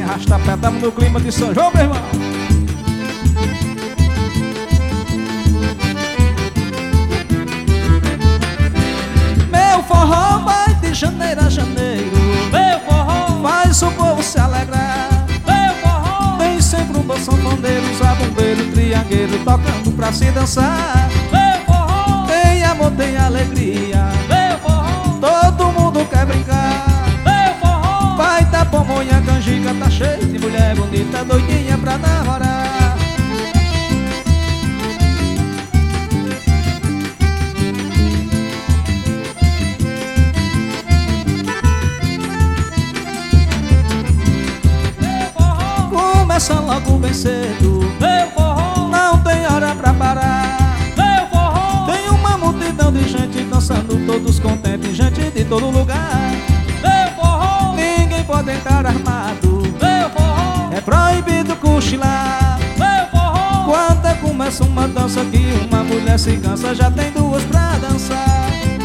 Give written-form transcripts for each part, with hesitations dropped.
arrasta-pé, tamo no clima de São João, meu irmão. Meu forró vai de janeiro a janeiro. Meu forró Faz o povo se alegrar. Meu forró Tem sempre um bom sanfoneiro, zabumbeiro, triangueiro tocando pra se dançar. Meu forró Tem amor, tem alegria, Meu forró todo mundo quer brincar. Meu forró Vai da Pamonha, canjica, tá cheio de mulher bonita, doidinha pra namorar. Começa logo bem cedo, Meu forró não tem hora pra parar. Meu forró Tem uma multidão de gente dançando, todos contentes, gente de todo lugar. Meu forró Ninguém pode entrar armado, Meu forró é proibido cochilar. Meu forró Quando começa uma dança que uma mulher se cansa, já tem duas pra dançar.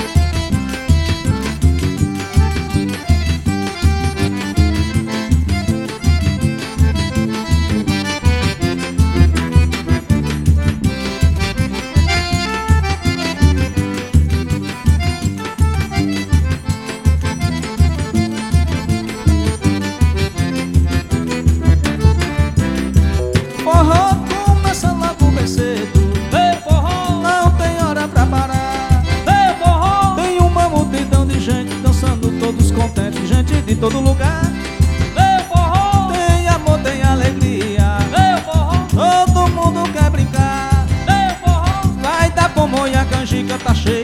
Forró começa logo bem cedo, Meu forró não tem hora pra parar. Meu forró Tem uma multidão de gente dançando, todos contentes, gente de todo lugar. Meu forró Tem amor, tem alegria, Meu forró todo mundo quer brincar. Meu forró Vai da Pamonha, canjica, tá cheio